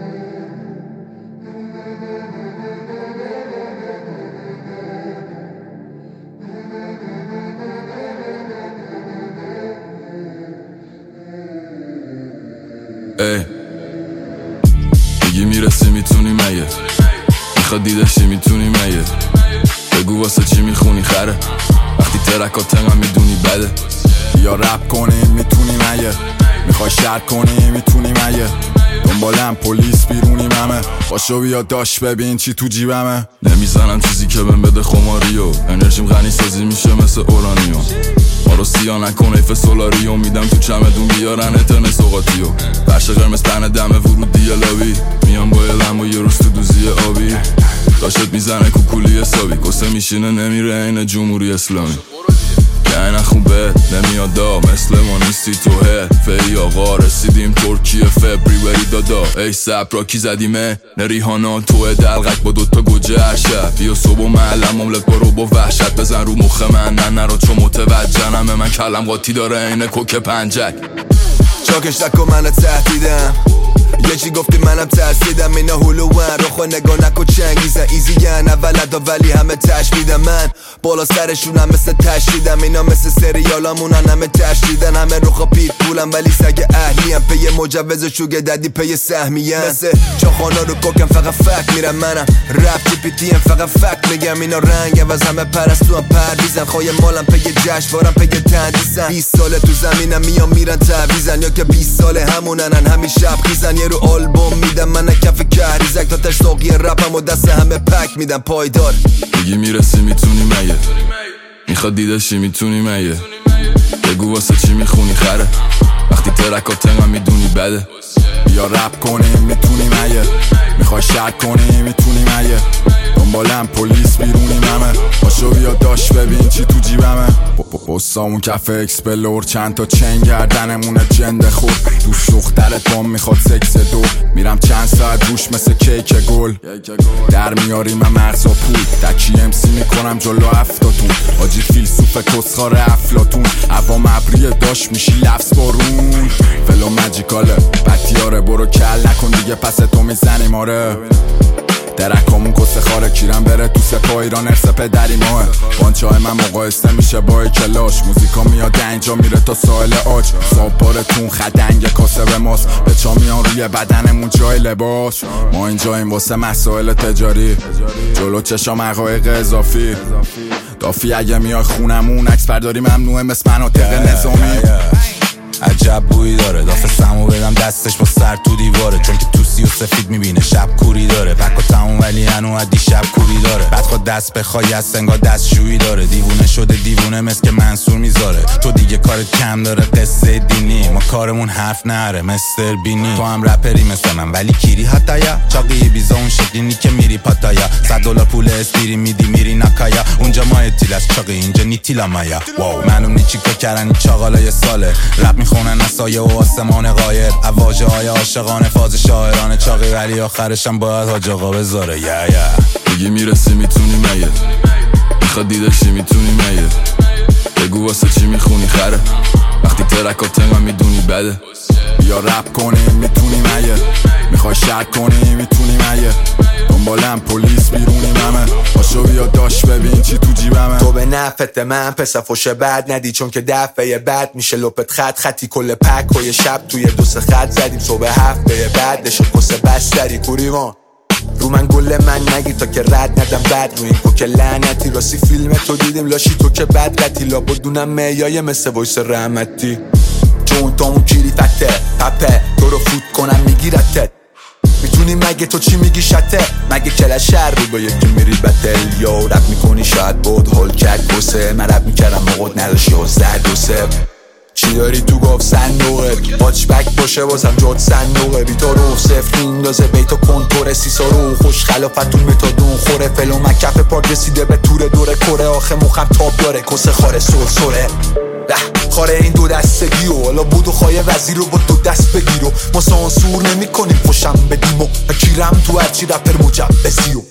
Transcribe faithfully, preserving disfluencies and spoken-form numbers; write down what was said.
ای میگی میرسی میتونی مگه، میخواد دیدشی میتونی مگه، بگو واسه چی میخونی خره وقتی ترکات تنگم میدونی بده. یا رپ کنی میتونی مگه، میخوای شرک کنی میتونی مگه، دنبالم پلیس بیرونی ممه، باشو بیا داشت ببین چی تو جیبمه. نمیزنم چیزی که بهم بده خماریو، انرژیم غنی سازی میشه مثل اورانیوم، ما رو سیاه نکن ایف سولاریو، میدم تو چمدون بیارن اترن سوقاتیو، فرش قرمز پهن دمه ورودی لابی، میام با علم و یه روز تو دوزی آبی، داشت میزنه کوکولی حسابی، کسه میشینه نمیره این جمهوری اسلامی. یعنی خوبه نمیاد دا مثل ما نیستی تو فی آقا، رسیدیم ترکیه فبریوری دادا، ای سب را کی زدیمه نریحانا توه دلغک با دوتا گوجه هر شب، بیا صبح و معلم مملت برو با وحشت بزن رو مخ من، نه نرا چون متوجنمه من کلم قاطی داره اینه کوک پنجک، چاکش نکن منو تهدیدم، یه چی گفتی منم ترسیدم، اینا هلوون روخو نگاه نکن چنگیزن، ایزیگن اولدا ولی همه تشمیدم، من بالا سرشونم مثل تشدیدم، اینا مثل سریالامونن همه تشدیدن، همه روخا پیت پولم ولی سگ اهلیم، پی مجوز شوگه ددی پی سهمیم، مثل چاخانا رو کوکم فقط فک میرم، منم رپ جی پی تی ام فقط فک میگم، اینا رنگ عوض همه پرستو هم پرویزن، خواه مالم پی جشنوارم پی تندیسن، بیست ساله تو زمینم میام میرن تعویزن، یا که بیست ساله همونن همین شب خیزن، یه رو آلبوم میدم من کف کهریزک تا تش ساقی رپم و دست همه پک میدم پایدار. میگی میرسی میتونی مگه، میخواد دیدشی میتونی مگه، بگو واسه چی میخونی خره وقتی ترکات تنگم میدونی بده. یا رپ کنی میتونی مگه، میخوای شرک کنی میتونی مگه، دنبالم پلیس بیرونی ممه، باشو بیا داشت ببین چی تو جیبمه، بستامون کف اکسپلور چند تا چنگ گردنمونه جنده خور، دوش دخترت بام میخواد سکس دو، میرم چند ساعت روش مثل کیک گل، در میاریم من مغز و پول، دکی امسی میکنم جلو هفتاتون، آجی فیلسوف کسخار افلاتون، عوام ابریه داشت میشی لفظ بارون، فلو مجیکاله بدیاره برو کل نکن دیگه پس تو میزنیم آره، درکامون کسه خاره کیرم بره تو سپاه ایران ارث پدری ماه، بانچه های من مقایسته میشه با کلاش، موزیکا میاد اینجا میره تا ساحل آج، سابارتون خدنگ کاسه به ماست، به چا میان روی بدنمون جای لباس، ما اینجا این واسه مسائل تجاری، جلو چشام حقایق اضافی، دافی اگه میای خونمون عکس برداری ممنوعه مثل مناطق نظامی. عجب بویی داره دافه سمو بدم دستش با سر تو دیواره، چون که تو سی و سفید میبینه شب کوری داره، پکا تموم ولی هنو عدی شب کوری داره، بعد خود دست بخوای از سنگا دستشویی داره، دیوونه شده دیوونه مثل که منصور میذاره، تو دیگه کارت کم داره قصه دینی، ما کارمون حرف نره مستر بینی، تو هم رپری مثل من ولی کیری حتایا، چاقی بیزا اون شکلی که میری پاتایا، صد دلار پول اسپیری میدی میری نکایا، اونجا ما اتیل از چاقی اینجا نیتیلا مایا، واو معلوم نی چیکار کردن این چاقالای ساله، رپ میخونن از سایه و آسمان غایر، اواژه های عاشقانه فاز شاعرانه، چاقی ولی آخرشم باید حاج آقا بذاره. یا یا میگی میرسی میتونی مگه، میخواد دیدشی میتونی مگه، بگو واسه چی میخونی خره وقتی ترکات تنگم میدونی بده. یا رپ کنی میتونی مگه، میخوای شرک کنی میتونی مگه، دنبالم پلیس بیرونی ممه، باشو بیا داشت ببین چی تو جیبمه، تو به نفت من پسر فوش بد ندی، چون که دفعه بعد میشه لپت خط خطی، کل پک و یه شب توی دو سه خط زدیم، صبح هفته بعد شد پس بستری کوریوان، رو من گله من نگیر تا که رد ندم بد، رو این کوک لعنتی راستی فیلم تو دیدیم لاشی تو که بد قتی، لابدونم میای مثل وایس رحمتی، چون تا اون کیری فته پپه تو رو فوت کنم میگیرتت، میتونی مگه تو چی میگی شته، مگه کلا شر رو با یکی میری بتل، یا رپ میکنی شاید بود هول کرد بسه، من رپ میکردم موقعت نداشت یا زد و سه، چی داری تو گفت صندوقت، باچ بک باشه بازم جاد صندوقه، بیتا رو صفر میندازه بیتا کنتور سیسا رو، خوش خلافتون متادون خوره، فلو مکف پارک رسیده به تور دوره کره، آخه مخم تاب داره کسه خاره سر سره، خاره این دو دستگی و حالا بود و خواهی وزیر رو با دو دست بگیر و ما سانسور نمی کنیم خوشم بدیم و کیرم تو هرچی رپر مجبزی و